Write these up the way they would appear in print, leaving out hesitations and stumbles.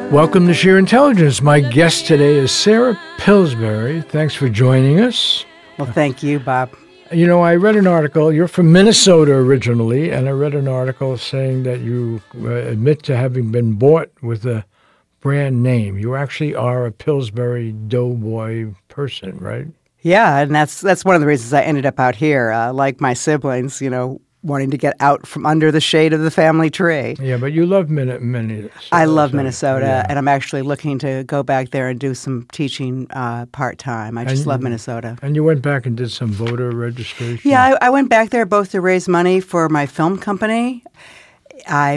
Welcome to Sheer Intelligence. My guest today is Sarah Pillsbury. Thanks for joining us. Well, thank you, Bob. You know, I read an article. You're from Minnesota originally, and I read an article saying that you admit to having been bought with a brand name. You actually are a Pillsbury Doughboy person, right? Yeah, and that's one of the reasons I ended up out here. Like my siblings, wanting to get out from under the shade of the family tree. Yeah, but you love Minnesota. I love Minnesota, and I'm actually looking to go back there and do some teaching part-time. I just love Minnesota. And you went back and did some voter registration? Yeah, I went back there both to raise money for my film company. I'd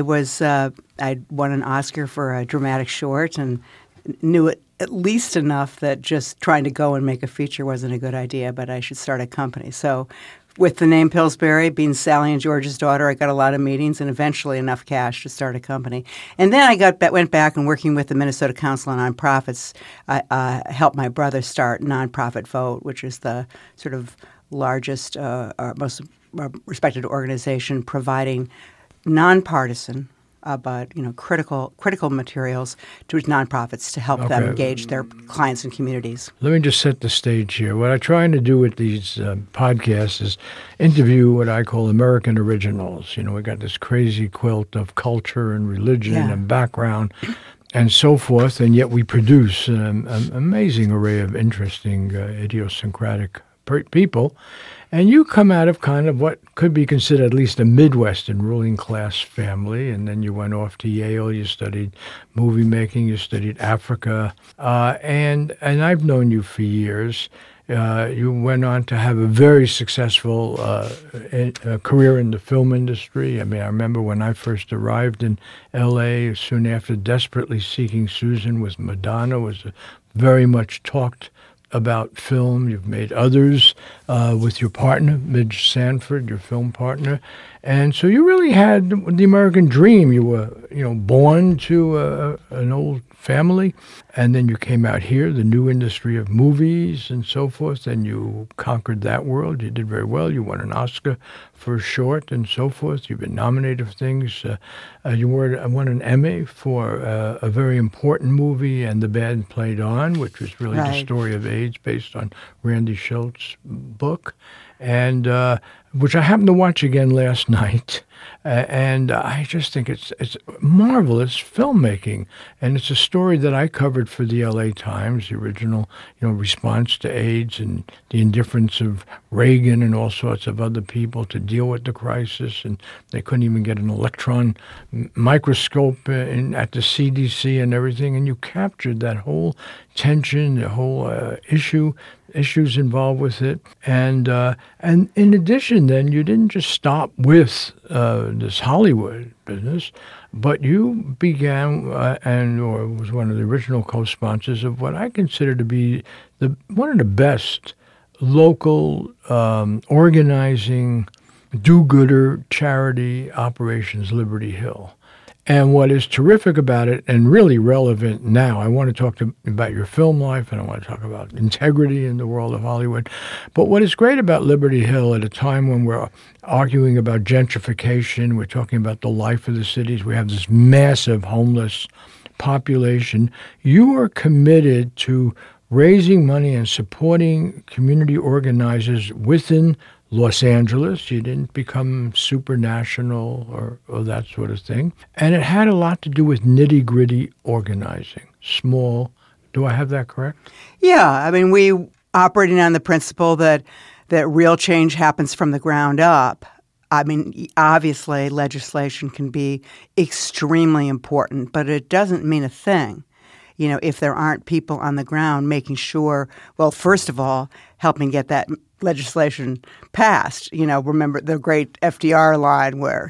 won an Oscar for a dramatic short and knew it at least enough that just trying to go and make a feature wasn't a good idea, but I should start a company. So with the name Pillsbury, being Sally and George's daughter, I got a lot of meetings and eventually enough cash to start a company. And then I went back and working with the Minnesota Council on Nonprofits, I helped my brother start Nonprofit Vote, which is the sort of largest, most respected organization providing nonpartisan but critical materials to nonprofits to help them engage their clients and communities. Let me just set the stage here. What I'm trying to do with these podcasts is interview what I call American originals. We got this crazy quilt of culture and religion and background and so forth, and yet we produce an amazing array of interesting, idiosyncratic people. And you come out of kind of what could be considered at least a Midwestern ruling class family, and then you went off to Yale, you studied movie making, you studied Africa, and I've known you for years. You went on to have a very successful career in the film industry. I mean, I remember when I first arrived in L.A., soon after Desperately Seeking Susan with Madonna was very much talked about film. You've made others with your partner, Midge Sanford, your film partner. And so you really had the American dream. You were, born to an old family, and then you came out here, the new industry of movies and so forth, and you conquered that world. You did very well. You won an Oscar for a short and so forth. You've been nominated for things. You won an Emmy for a very important movie, And the Band Played On, which was really the story of AIDS based on Randy Schultz's book, and which I happened to watch again last night. And I just think it's marvelous filmmaking, and it's a story that I covered for the L.A. Times, the original, response to AIDS and the indifference of Reagan and all sorts of other people to deal with the crisis, and they couldn't even get an electron microscope at the CDC and everything, and you captured that whole tension, the whole issues involved with it, and in addition, then you didn't just stop with this Hollywood business, but you began or was one of the original co-sponsors of what I consider to be one of the best local organizing do-gooder charity operations, Liberty Hill. And what is terrific about it, and really relevant now, I want to talk about your film life, and I want to talk about integrity in the world of Hollywood. But what is great about Liberty Hill at a time when we're arguing about gentrification, we're talking about the life of the cities, we have this massive homeless population, you are committed to raising money and supporting community organizers within Los Angeles. You didn't become super national or that sort of thing. And it had a lot to do with nitty-gritty organizing, small. Do I have that correct? Yeah. I mean, we operating on the principle that real change happens from the ground up. I mean, obviously, legislation can be extremely important, but it doesn't mean a thing. If there aren't people on the ground making sure, well, first of all, helping get that legislation passed. Remember the great FDR line where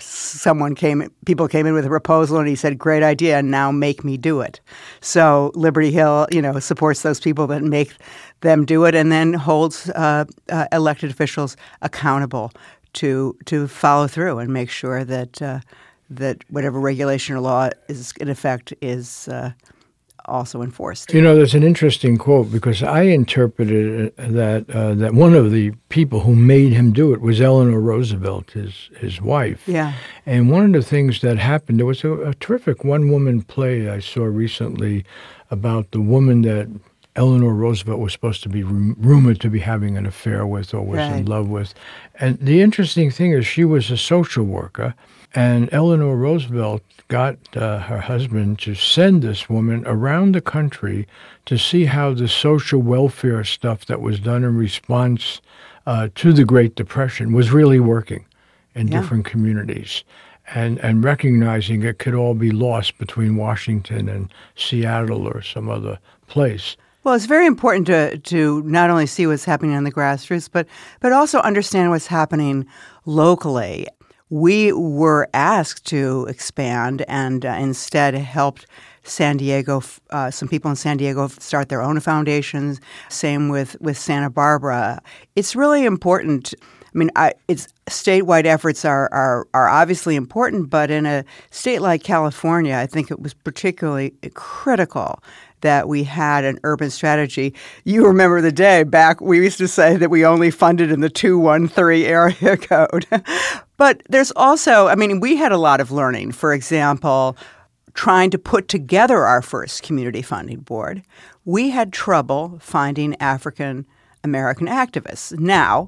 people came in with a proposal and he said, "Great idea, now make me do it." So Liberty Hill, supports those people that make them do it, and then holds elected officials accountable to follow through and make sure that whatever regulation or law is in effect is also enforced. You know, there's an interesting quote because I interpreted that one of the people who made him do it was Eleanor Roosevelt, his wife. Yeah. And one of the things that happened, there was a terrific one-woman play I saw recently about the woman that Eleanor Roosevelt was supposed to be rumored to be having an affair with or was in love with. And the interesting thing is she was a social worker, and Eleanor Roosevelt got her husband to send this woman around the country to see how the social welfare stuff that was done in response to the Great Depression was really working in different communities. And recognizing it could all be lost between Washington and Seattle or some other place. Well, it's very important to not only see what's happening on the grassroots, but also understand what's happening locally. We were asked to expand and instead helped San Diego, some people in San Diego start their own foundations. Same with Santa Barbara. It's really important. I mean, it's statewide efforts are obviously important, but in a state like California, I think it was particularly critical that we had an urban strategy. You remember the day back we used to say that we only funded in the 213 area code. But there's also, I mean, we had a lot of learning. For example, trying to put together our first community funding board, we had trouble finding African American activists. Now,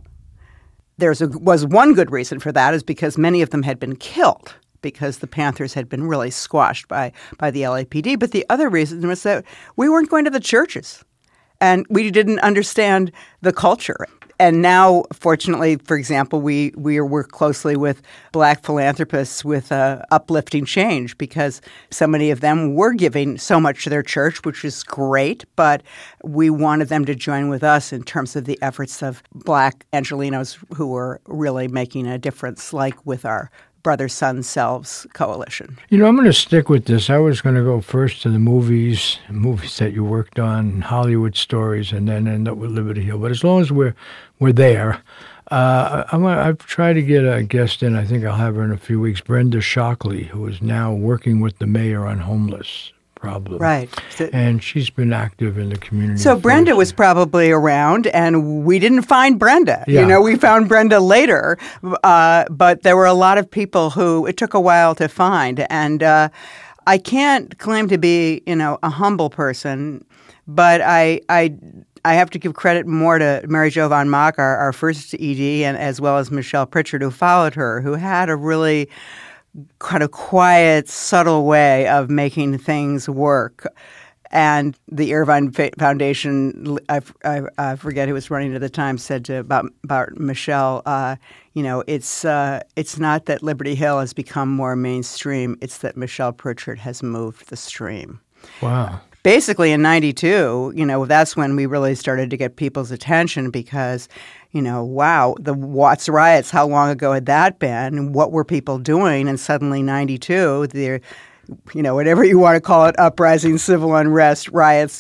was one good reason for that is because many of them had been killed because the Panthers had been really squashed by the LAPD. But the other reason was that we weren't going to the churches and we didn't understand the culture. And now, fortunately, for example, we work closely with Black philanthropists with Uplifting Change because so many of them were giving so much to their church, which is great, but we wanted them to join with us in terms of the efforts of Black Angelenos who were really making a difference, like with our Brother Son Selves Coalition. You know, I'm going to stick with this. I was going to go first to the movies that you worked on, Hollywood stories, and then end up with Liberty Hill. But as long as we're there, I've tried to get a guest in. I think I'll have her in a few weeks, Brenda Shockley, who is now working with the mayor on homeless problem. Right. And she's been active in the community. So Brenda was probably around, and we didn't find Brenda. Yeah. You know, we found Brenda later, but there were a lot of people who it took a while to find. And I can't claim to be, a humble person, but I have to give credit more to Mary Jo Von Mock, our first ED, and as well as Michelle Pritchard, who followed her, who had a really kind of quiet, subtle way of making things work. And the Irvine Foundation, I forget who was running at the time, said about Michelle, it's not that Liberty Hill has become more mainstream, it's that Michelle Pritchard has moved the stream. Wow. Basically in 92, that's when we really started to get people's attention because, wow, the Watts riots, how long ago had that been? What were people doing? And suddenly 92, whatever you want to call it, uprising, civil unrest, riots,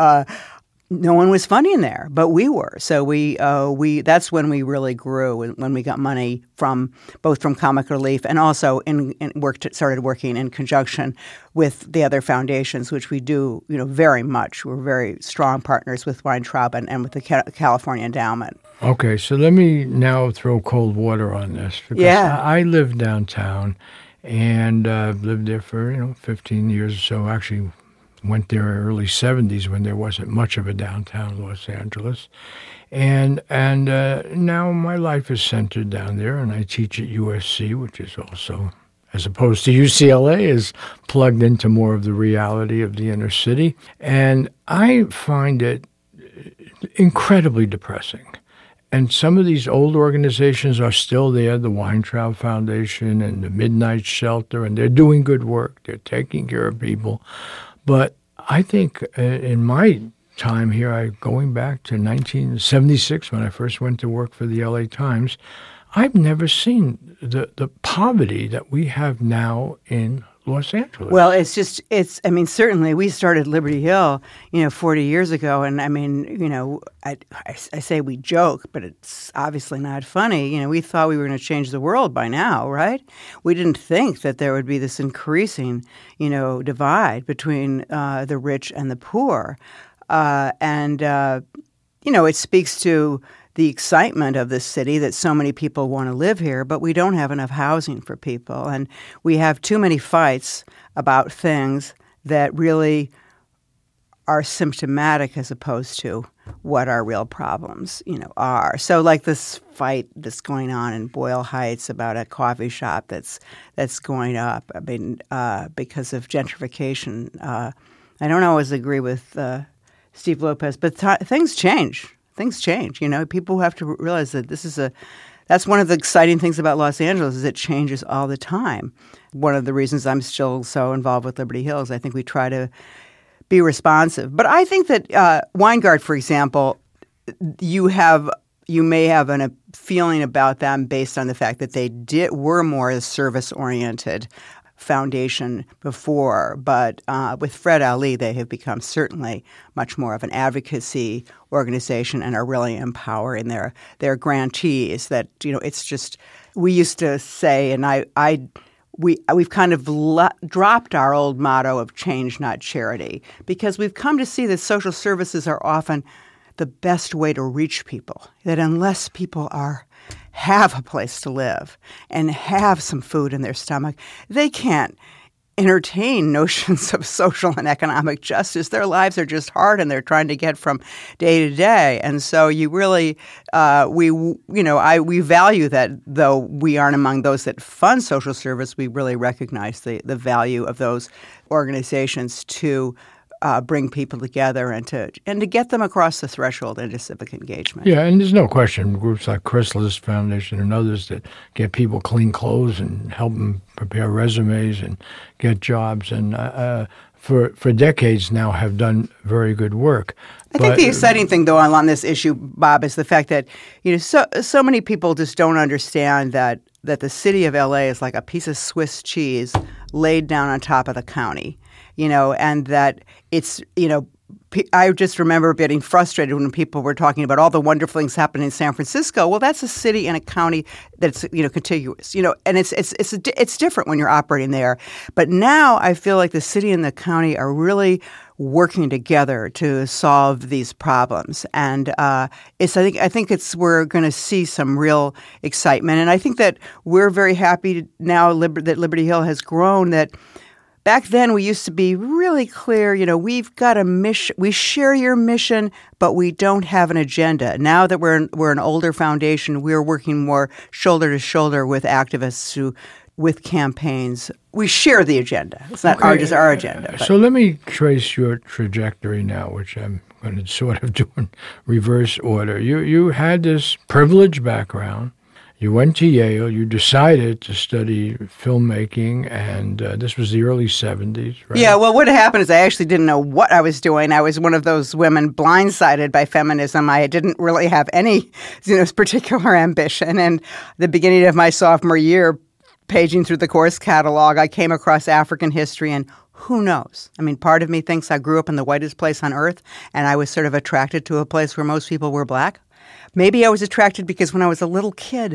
no one was funding there, but we were. So we that's when we really grew, when we got money both from Comic Relief and also started working in conjunction with the other foundations, which we do, very much. We're very strong partners with Weintraub and with the California Endowment. Okay, so let me now throw cold water on this because I live downtown and lived there for 15 years or so. Actually, went there in the early 70s when there wasn't much of a downtown Los Angeles. And now my life is centered down there, and I teach at USC, which is also, as opposed to UCLA, is plugged into more of the reality of the inner city. And I find it incredibly depressing. And some of these old organizations are still there, the Weintraub Foundation and the Midnight Shelter, and they're doing good work. They're taking care of people. But I think in my time here, going back to 1976 when I first went to work for the LA Times, I've never seen the poverty that we have now in Los Angeles? Well, I mean, certainly we started Liberty Hill, 40 years ago. And I mean, I say we joke, but it's obviously not funny. We thought we were going to change the world by now, right? We didn't think that there would be this increasing, divide between the rich and the poor. It speaks to the excitement of this city that so many people want to live here, but we don't have enough housing for people. And we have too many fights about things that really are symptomatic as opposed to what our real problems, are. So like this fight that's going on in Boyle Heights about a coffee shop that's going up, I mean, because of gentrification. I don't always agree with Steve Lopez, but things change. Things change, People have to realize that that's one of the exciting things about Los Angeles is it changes all the time. One of the reasons I'm still so involved with Liberty Hill is I think we try to be responsive. But I think that Weingart, for example, you may have a feeling about them based on the fact that they were more service-oriented foundation before, but with Fred Ali, they have become certainly much more of an advocacy organization and are really empowering their grantees. That it's just we used to say, and we've kind of dropped our old motto of change, not charity, because we've come to see that social services are often the best way to reach people. That unless people have a place to live and have some food in their stomach, they can't entertain notions of social and economic justice. Their lives are just hard and they're trying to get from day to day. And so you really, we value that, though we aren't among those that fund social service, we really recognize the value of those organizations to bring people together and to get them across the threshold into civic engagement. Yeah, and there's no question groups like Chrysalis Foundation and others that get people clean clothes and help them prepare resumes and get jobs, and for decades now have done very good work. I think the exciting thing, though, on this issue, Bob, is the fact that so many people just don't understand that the city of L.A. is like a piece of Swiss cheese laid down on top of the county. And that it's, I just remember getting frustrated when people were talking about all the wonderful things happening in San Francisco. Well, that's a city and a county that's, contiguous, and it's different when you're operating there. But now I feel like the city and the county are really working together to solve these problems. And I think we're going to see some real excitement. And I think that we're very happy now that Liberty Hill has grown, that back then, we used to be really clear, we've got a mission. We share your mission, but we don't have an agenda. Now that we're an older foundation, we're working more shoulder to shoulder with activists with campaigns. We share the agenda. It's not just our agenda. So let me trace your trajectory now, which I'm going to sort of do in reverse order. You had this privileged background. You went to Yale. You decided to study filmmaking, and this was the early 70s, right? Yeah, well, what happened is I actually didn't know what I was doing. I was one of those women blindsided by feminism. I didn't really have any particular ambition. And the beginning of my sophomore year, paging through the course catalog, I came across African history, and who knows? I mean, part of me thinks I grew up in the whitest place on earth, and I was sort of attracted to a place where most people were black. Maybe I was attracted because when I was a little kid,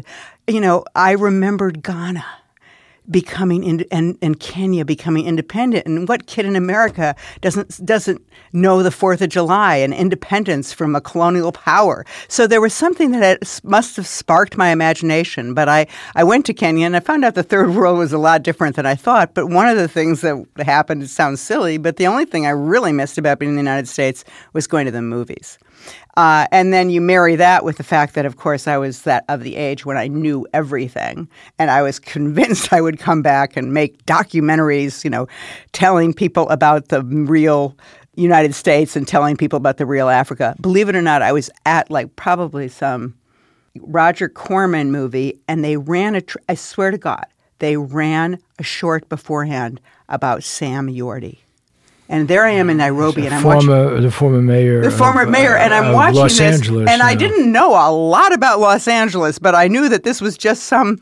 I remembered Ghana becoming and Kenya becoming independent. And what kid in America doesn't know the 4th of July and independence from a colonial power? So there was something that must have sparked my imagination. But I went to Kenya and I found out the third world was a lot different than I thought. But one of the things that happened, it sounds silly, but the only thing I really missed about being in the United States was going to the movies. And then you marry that with the fact that, of course, I was that of the age when I knew everything. And I was convinced I would come back and make documentaries, telling people about the real United States and telling people about the real Africa. Believe it or not, I was at probably some Roger Corman movie, and they ran I swear to God, they ran a short beforehand about Sam Yorty. And there I am in Nairobi, and I'm watching the former mayor, and I'm watching Los this, Angeles, and I didn't know a lot about Los Angeles, but I knew that this was just some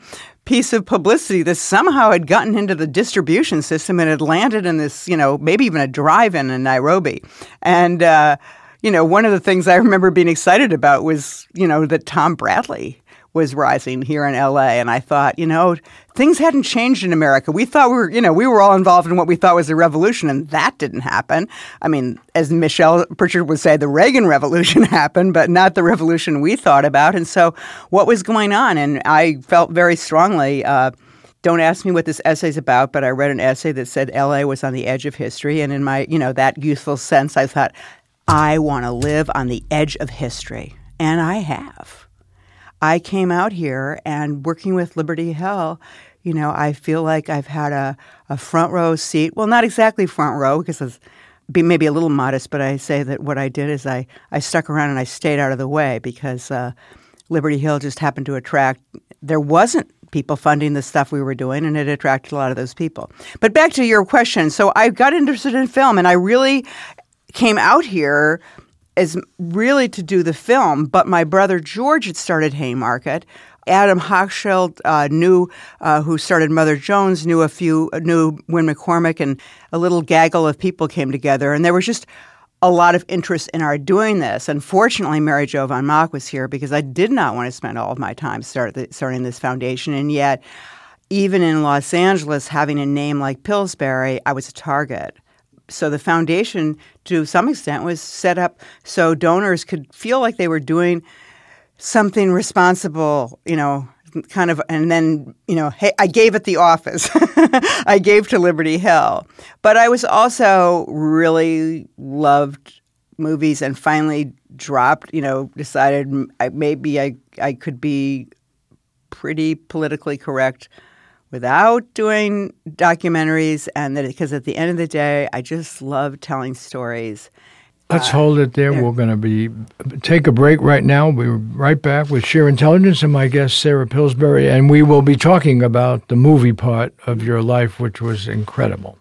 piece of publicity that somehow had gotten into the distribution system and had landed in this, maybe even a drive-in in Nairobi. And, one of the things I remember being excited about was, that Tom Bradley was rising here in L.A. And I thought, things hadn't changed in America. We thought we were all involved in what we thought was a revolution, and that didn't happen. I mean, as Michelle Pritchard would say, the Reagan Revolution happened, but not the revolution we thought about. And so what was going on? And I felt very strongly, don't ask me what this essay's about, but I read an essay that said L.A. was on the edge of history. And in my, that youthful sense, I thought, I want to live on the edge of history. And I have. I came out here, and working with Liberty Hill, I feel like I've had a front row seat. Well, not exactly front row, because it's maybe a little modest, but I say that what I did is I stuck around and I stayed out of the way because Liberty Hill just happened to attract – there wasn't people funding the stuff we were doing, and it attracted a lot of those people. But back to your question. So I got interested in film, and I really came out here – is really to do the film, but my brother George had started Haymarket. Adam Hochschild who started Mother Jones, knew Win McCormick, and a little gaggle of people came together. And there was just a lot of interest in our doing this. Unfortunately, Mary Jo Van Mock was here because I did not want to spend all of my time starting this foundation. And yet, even in Los Angeles, having a name like Pillsbury, I was a target. So the foundation, to some extent, was set up so donors could feel like they were doing something responsible, kind of, and then, hey, I gave at the office. I gave to Liberty Hill. But I was also really loved movies and finally dropped, decided maybe I could be pretty politically correct without doing documentaries, and that because at the end of the day, I just love telling stories. Let's hold it there. We're going to take a break right now. We're right back with Sheer Intelligence and my guest, Sarah Pillsbury, and we will be talking about the movie part of your life, which was incredible.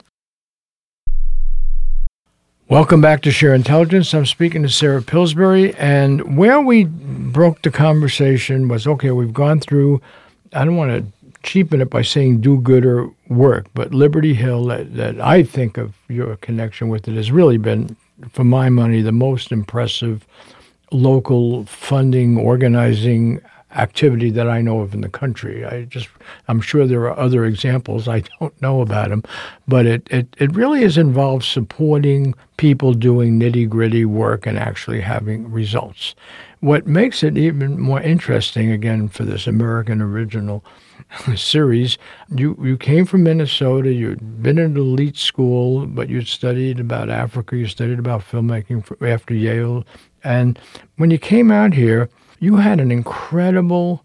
Welcome back to Sheer Intelligence. I'm speaking to Sarah Pillsbury, and where we broke the conversation was, okay, we've gone through, I don't want to cheapen it by saying do-gooder work, but Liberty Hill, that I think of your connection with it, has really been, for my money, the most impressive local funding, organizing activity that I know of in the country. I'm sure there are other examples. I don't know about them, but it really has involved supporting people doing nitty-gritty work and actually having results. What makes it even more interesting, again, for this American Original series, you came from Minnesota, you'd been in an elite school, but you'd studied about Africa, you studied about filmmaking after Yale, and when you came out here, you had an incredibly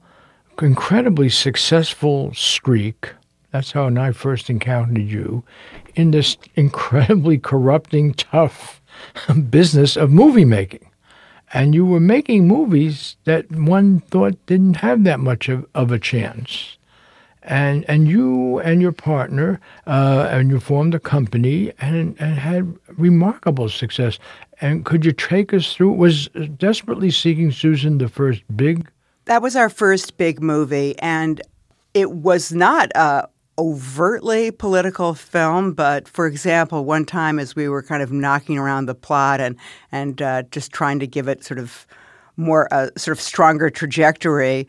successful streak. That's how I first encountered you, in this incredibly corrupting, tough business of movie making. And you were making movies that one thought didn't have that much of a chance. And you and your partner, and you formed a company and had remarkable success. And could you take us through, was Desperately Seeking Susan the first big? That was our first big movie, and it was not a overtly political film, but for example, one time as we were kind of knocking around the plot and just trying to give it sort of more sort of stronger trajectory,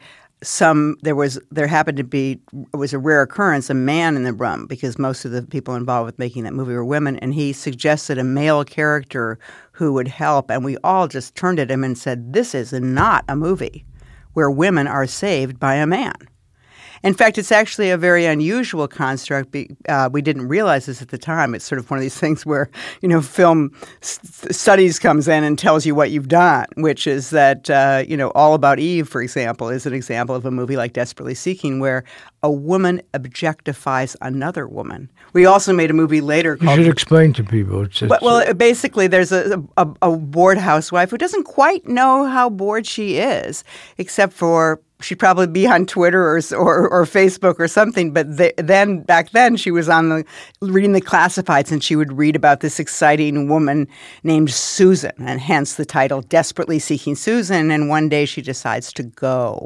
there happened to be, it was a rare occurrence, a man in the room, because most of the people involved with making that movie were women, and he suggested a male character who would help, and we all just turned at him and said, this is not a movie where women are saved by a man. In fact, it's actually a very unusual construct. We didn't realize this at the time. It's sort of one of these things where, film studies comes in and tells you what you've done, which is that, All About Eve, for example, is an example of a movie like Desperately Seeking where a woman objectifies another woman. We also made a movie later called... You should explain to people. Basically, there's a bored housewife who doesn't quite know how bored she is, except for... she'd probably be on Twitter or Facebook or something, but back then she was reading the classifieds, and she would read about this exciting woman named Susan, and hence the title Desperately Seeking Susan. And one day she decides to go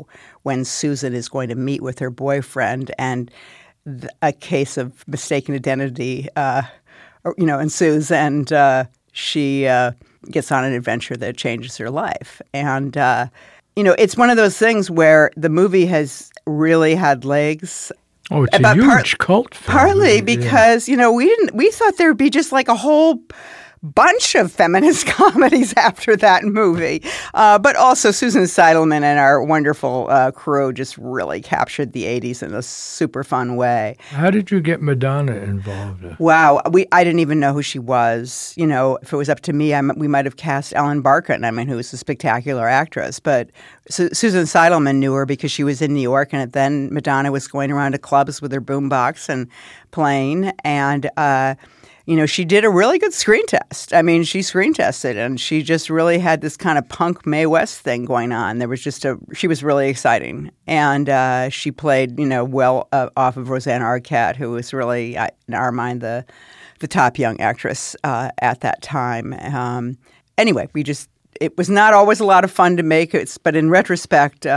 when Susan is going to meet with her boyfriend, and a case of mistaken identity, ensues, and she gets on an adventure that changes her life. And it's one of those things where the movie has really had legs. Oh, it's a huge cult film. Partly because, we thought there would be just like a whole bunch of feminist comedies after that movie. But also Susan Seidelman and our wonderful crew just really captured the 80s in a super fun way. How did you get Madonna involved? Wow. I didn't even know who she was. If it was up to me, we might have cast Ellen Barkin, who was a spectacular actress. But Susan Seidelman knew her because she was in New York, and then Madonna was going around to clubs with her boombox and playing. And she did a really good screen test. She screen tested, and she just really had this kind of punk Mae West thing going on. She was really exciting. And she played, well off of Rosanna Arquette, who was really, in our mind, the top young actress at that time. Anyway, it was not always a lot of fun to make it, but in retrospect,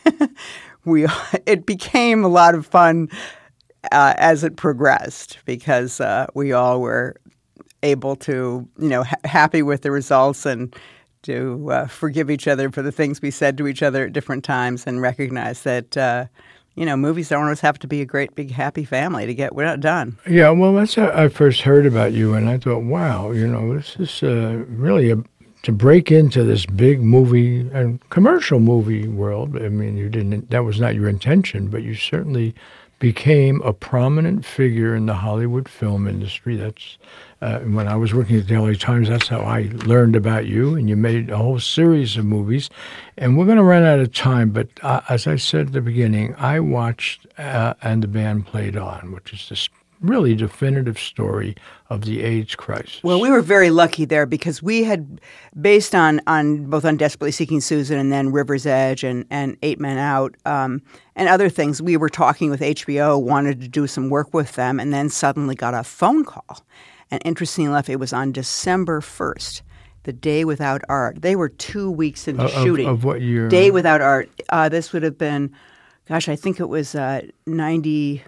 it became a lot of fun as it progressed, because we all were able to, happy with the results and to forgive each other for the things we said to each other at different times, and recognize that, movies don't always have to be a great, big, happy family to get done. Yeah, well, that's how I first heard about you, and I thought, wow, this is really to break into this big movie and commercial movie world. That was not your intention, but you certainly became a prominent figure in the Hollywood film industry. That's when I was working at the LA Times, that's how I learned about you, and you made a whole series of movies. And we're going to run out of time, but as I said at the beginning, I watched And the Band Played On, which is this really definitive story of the AIDS crisis. Well, we were very lucky there, because we had, based on both on Desperately Seeking Susan and then River's Edge and 8 Men Out and other things, we were talking with HBO, wanted to do some work with them, and then suddenly got a phone call. And interestingly enough, it was on December 1st, The Day Without Art. They were 2 weeks into shooting. Of what year? Day Without Art. This would have been, I think it was 91.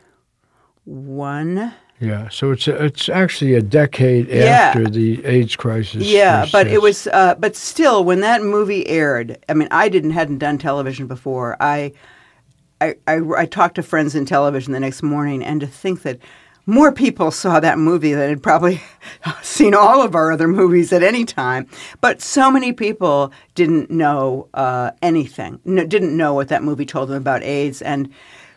Yeah, so it's actually a decade after the AIDS crisis. Yeah, but it was, but still, when that movie aired, I hadn't done television before. I talked to friends in television the next morning, and to think that more people saw that movie than had probably seen all of our other movies at any time. But so many people didn't know anything, didn't know what that movie told them about AIDS, and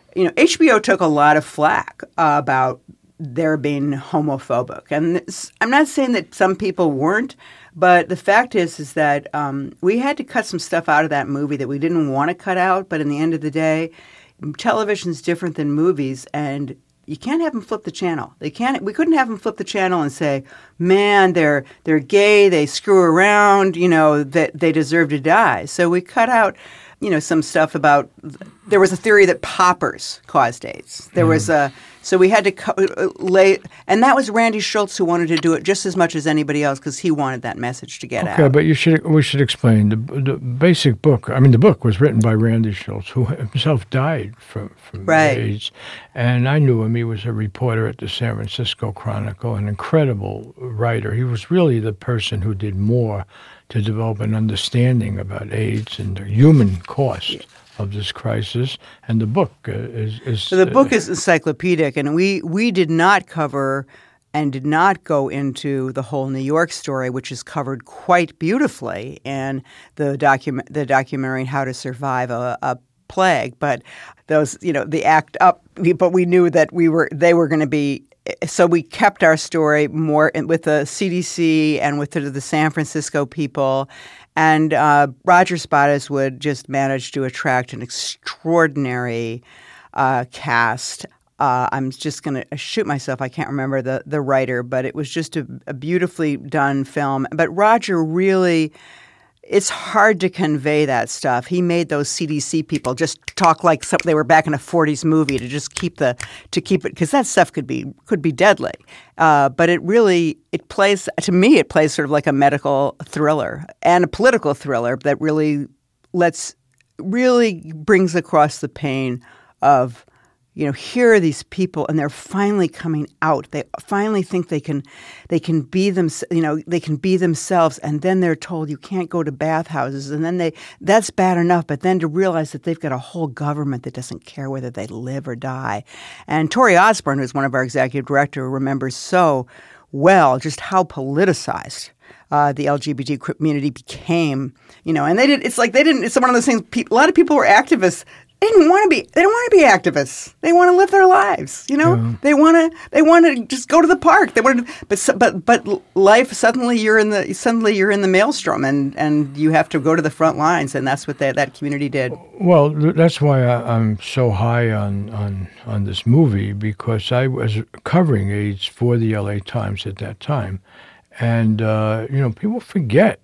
HBO took a lot of flack about their being homophobic. And I'm not saying that some people weren't, but the fact is that we had to cut some stuff out of that movie that we didn't want to cut out. But in the end of the day, television's different than movies, and you can't have them flip the channel. We couldn't have them flip the channel and say, man, they're gay, they screw around, that they deserve to die. So we cut out some stuff about, there was a theory that poppers caused AIDS. There was so we had to and that was Randy Schultz who wanted to do it just as much as anybody else, because he wanted that message to get out. Okay, but we should explain the basic book. The book was written by Randy Schultz, who himself died from AIDS. And I knew him. He was a reporter at the San Francisco Chronicle, an incredible writer. He was really the person who did more to develop an understanding about AIDS and the human cost of this crisis. And the book is so the book is encyclopedic, and we did not cover and did not go into the whole New York story, which is covered quite beautifully in the documentary How to Survive a Plague. But those, the ACT UP people, we knew that they were going to be. So we kept our story more with the CDC and with the San Francisco people. And Roger Spottiswoode just managed to attract an extraordinary cast. I'm just going to shoot myself. I can't remember the writer, but it was just a beautifully done film. But Roger really, it's hard to convey that stuff. He made those CDC people just talk like they were back in a 40s movie to just keep it, because that stuff could be deadly. But it plays sort of like a medical thriller and a political thriller that really lets really brings across the pain of, here are these people and they're finally coming out. They finally think they can be them, they can be themselves, and then they're told you can't go to bathhouses, and then that's bad enough, but then to realize that they've got a whole government that doesn't care whether they live or die. And Tori Osborne, who's one of our executive director, remembers so well just how politicized the LGBT community became, and it's one of those things. A lot of people were activists. They don't want to be activists. They want to live their lives. Yeah. They want to just go to the park. They want to, but life suddenly you're in the maelstrom, and you have to go to the front lines, and that's what that community did. Well, that's why I'm so high on this movie, because I was covering AIDS for the LA Times at that time. And, people forget,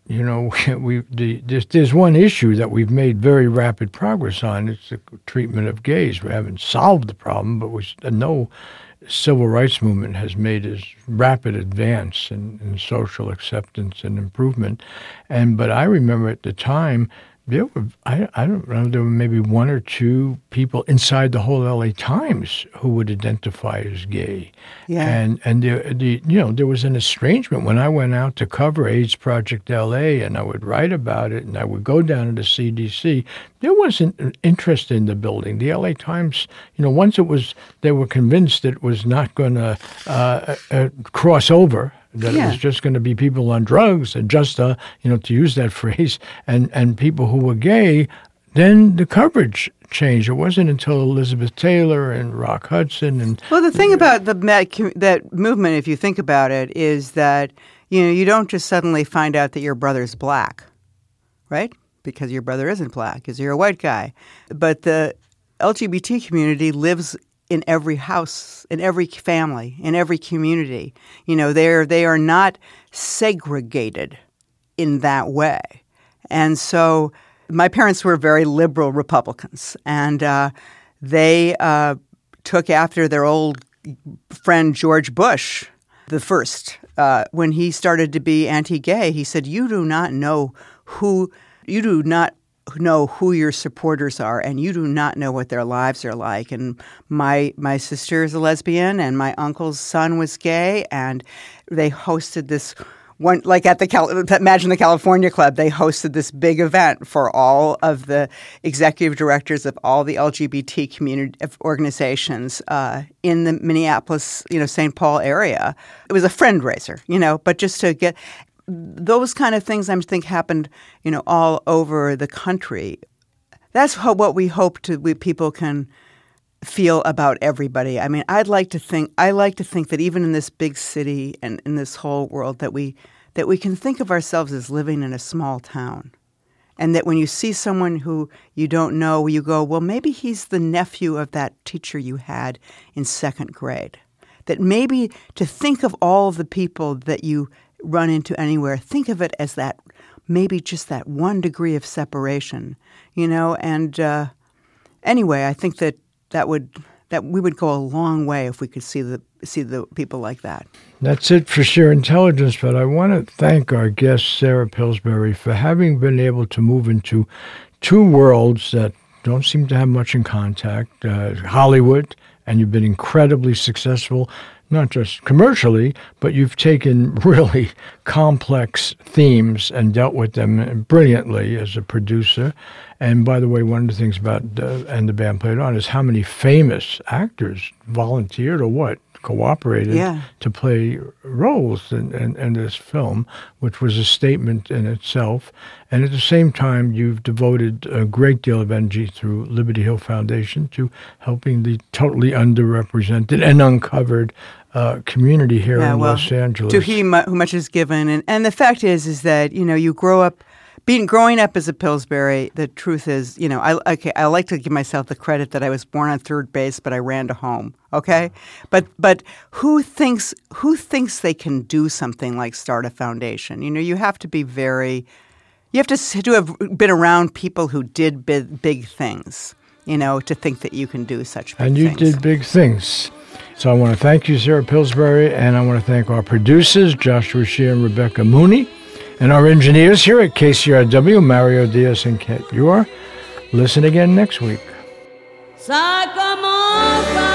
there's one issue that we've made very rapid progress on. It's the treatment of gays. We haven't solved the problem, but no civil rights movement has made as rapid advance in social acceptance and improvement. But I remember at the time, there were, I don't know, there were maybe one or two people inside the whole LA Times who would identify as gay. Yeah. And there was an estrangement when I went out to cover AIDS Project LA, and I would write about it, and I would go down to the CDC. There wasn't an interest in the building. The LA Times, once they were convinced it was not going to cross over, that it was just going to be people on drugs, and just, to use that phrase, and people who were gay, then the coverage changed. It wasn't until Elizabeth Taylor and Rock Hudson. Well, the thing about that movement, if you think about it, is that, you don't just suddenly find out that your brother's black, right? Because your brother isn't black, because you're a white guy. But the LGBT community lives in every house, in every family, in every community. They are not segregated in that way. And so my parents were very liberal Republicans, and they took after their old friend George Bush, the first. When he started to be anti-gay, he said, you do not know who your supporters are, and you do not know what their lives are like. And my sister is a lesbian, and my uncle's son was gay, and they hosted this one, like at Imagine the California Club, they hosted this big event for all of the executive directors of all the LGBT community organizations in the Minneapolis, St. Paul area. It was a fundraiser, but just to get those kind of things, I think, happened, all over the country. That's what we hope people can feel about everybody. I mean, I like to think that even in this big city and in this whole world, that we can think of ourselves as living in a small town, and that when you see someone who you don't know, you go, well, maybe he's the nephew of that teacher you had in second grade. That maybe to think of all of the people that you run into anywhere, think of it as that, maybe just that 1 degree of separation, And anyway, I think that we would go a long way if we could see the people like that. That's it for Sheer Intelligence, but I want to thank our guest, Sarah Pillsbury, for having been able to move into two worlds that don't seem to have much in contact, Hollywood, and you've been incredibly successful, not just commercially, but you've taken really complex themes and dealt with them brilliantly as a producer. And by the way, one of the things about And the Band Played On is how many famous actors volunteered or cooperated to play roles in this film, which was a statement in itself. And at the same time, you've devoted a great deal of energy through Liberty Hill Foundation to helping the totally underrepresented and uncovered community here in Los Angeles. To he who much is given. And the fact is that, you grow up, growing up as a Pillsbury, the truth is, I like to give myself the credit that I was born on third base, but I ran to home. Okay, but who thinks they can do something like start a foundation? You have to be you have to have been around people who did big things, to think that you can do such big things. And you did big things. So I want to thank you, Sarah Pillsbury, and I want to thank our producers, Joshua Shea and Rebecca Mooney, and our engineers here at KCRW, Mario Diaz and Kent Ure. Listen again next week. Ça commence à